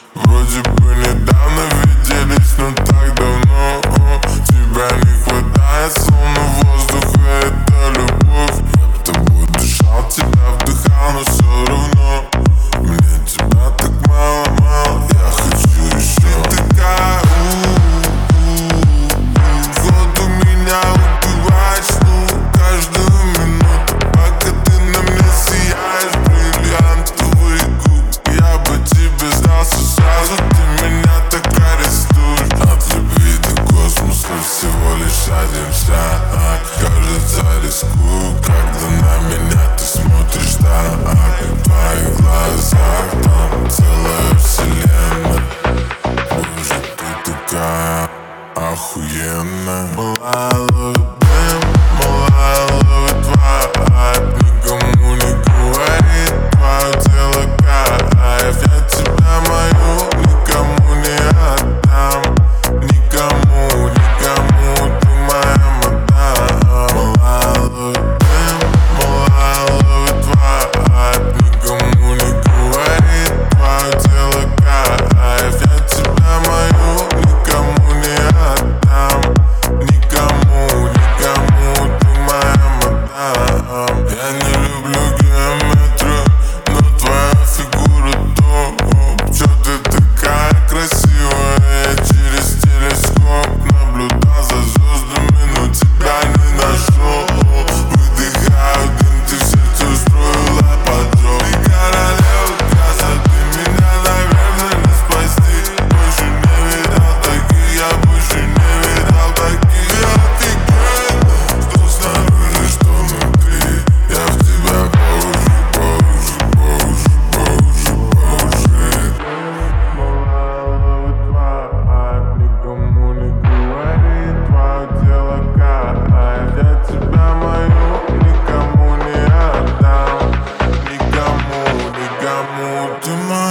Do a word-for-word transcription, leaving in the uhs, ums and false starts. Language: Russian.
Вроде бы недавно виделись, но так давно. Тебя не хватает, словно воздуха, это любовь. Я б тобой дышал, тебя вдыхал, но все равно мне тебя так мало, мало, я хочу еще. Ты такая, у-у-у, воду меня убиваешь, ну, каждую минуту, пока ты на мне сияешь, бриллиантовые губы. Я бы тебе сдался сразу, ты меня так арестуешь. От любви до космоса всего лишь один шаг. Кажется, рискую, когда на меня ты смотришь так. В твоих глазах там целая вселенная. Боже, ты такая охуенная. Малая любим, малая ловит вайб. Никому не говорит, твое тело кайф. Я тебя мою никому не отдам. Никому, никому, ты моя мадам. Малая любим, малая ловит вайб. Никому не говорит, твое тело кайф. Я тебя мою никому не отдам. Никому, никому, ты моя мадам. Я не люблю геометрию, но твоя фигура топ. Чё ты такая красивая? Я через телескоп наблюдал за звездами, но тебя не нашел. Выдыхаю дым, ты в сердце устроила поджог. Ты королева красоты, меня, наверное, не спасти. Больше не видал таких, я больше не видал таких. Я офигенная, что снаружи, что внутри. Я в тебя по уши, по уши, по уши, по уши, по уши. Малая ловит вайб, никому не говорит, твое тело кайф. Я тебя мою никому не отдам. Никому, никому, ты моя.